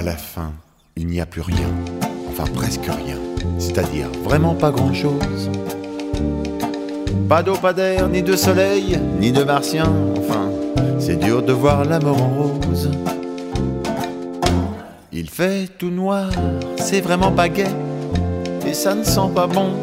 la fin, il n'y a plus rien, enfin presque rien, c'est-à-dire vraiment pas grand-chose. Pas d'eau, pas d'air, ni de soleil, ni de martiens, enfin, c'est dur de voir la mort en rose. Il fait tout noir, c'est vraiment pas gai, et ça ne sent pas bon.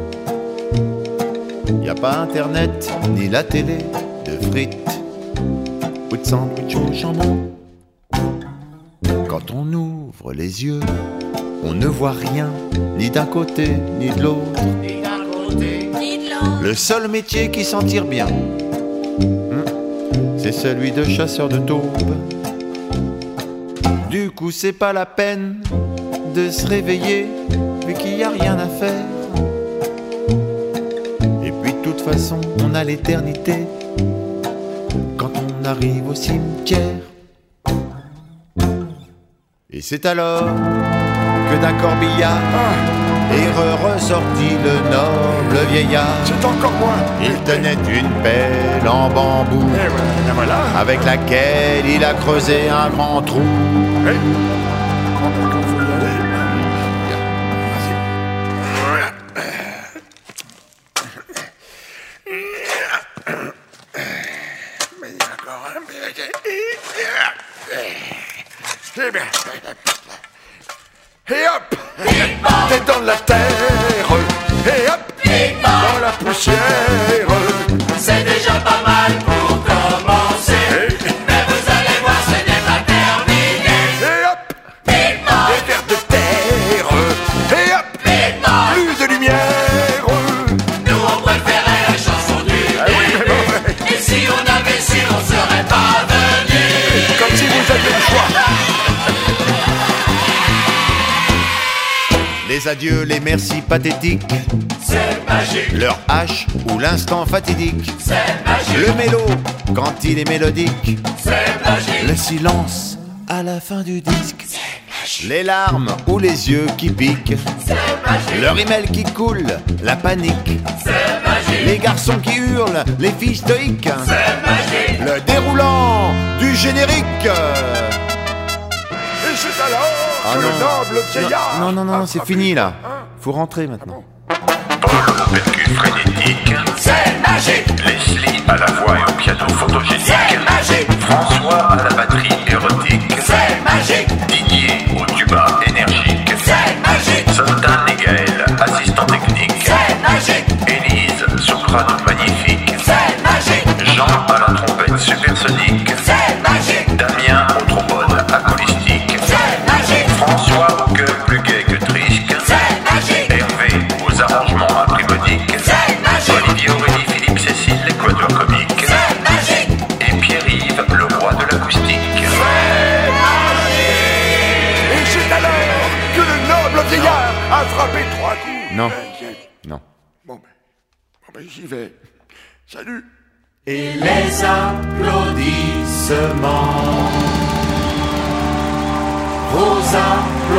Y a pas internet, ni la télé, de frites ou de sandwich au jambon. Quand on ouvre les yeux, on ne voit rien, ni d'un côté, ni de l'autre. Le seul métier qui s'en tire bien, c'est celui de chasseur de taubes. Du coup, c'est pas la peine de se réveiller, vu qu'il n'y a rien à faire. Et puis, de toute façon, on a l'éternité quand on arrive au cimetière. Et c'est alors que d'un corbillard est ressorti le noble vieillard. C'est encore moi. Il tenait une pelle en bambou, Et voilà. avec laquelle il a creusé un grand trou. Hey. Quand faut y aller. Mais il y a encore un peu. C'est bien. Et hop, t'es dans la terre. Et hop, dans la poussière. C'est déjà pas mal pour commencer. Mais vous allez voir, ce n'est pas terminé. Et hop, des vers de terre. Et hop, plus de lumière. Nous on préférait la chanson du début. Et si on avait su, on serait pas venu. Comme si vous aviez le choix. Les adieux, les merci pathétiques, C'est magique, leur hache ou l'instant fatidique. c'est magique, Le mélo, quand il est mélodique. c'est magique. Le silence à la fin du disque. Les larmes ou les yeux qui piquent. C'est magique, Le rimel qui coule, la panique. c'est magique, Les garçons qui hurlent, les filles stoïques. c'est magique. Le déroulant du générique. Et c'est alors Ah que le non. noble vieillard. Non, c'est fini là. Faut rentrer maintenant. Paul au percu frénétique, C'est magique, Leslie à la voix et au piano photogénique, c'est magique, François à la batterie érotique, c'est magique, Didier au tuba énergique, c'est magique, Zoltan et Gaël, assistant technique, c'est magique, Élise, soprano magnifique, c'est magique, Jean à la trompette supersonique, c'est magique, Damien au trombone acoustique, c'est magique, François au cœur plus gai que trisque, c'est magique, Hervé aux arrangements imprimoniques, c'est magique, Olivier Aurélie Philippe Cécile l'équateur comique, c'est magique, et Pierre-Yves le roi de l'acoustique. Et c'est alors que le noble vieillard a frappé 3 coups. Non. Non. Bon ben j'y vais. Salut. et les applaudissements, vos applaudissements.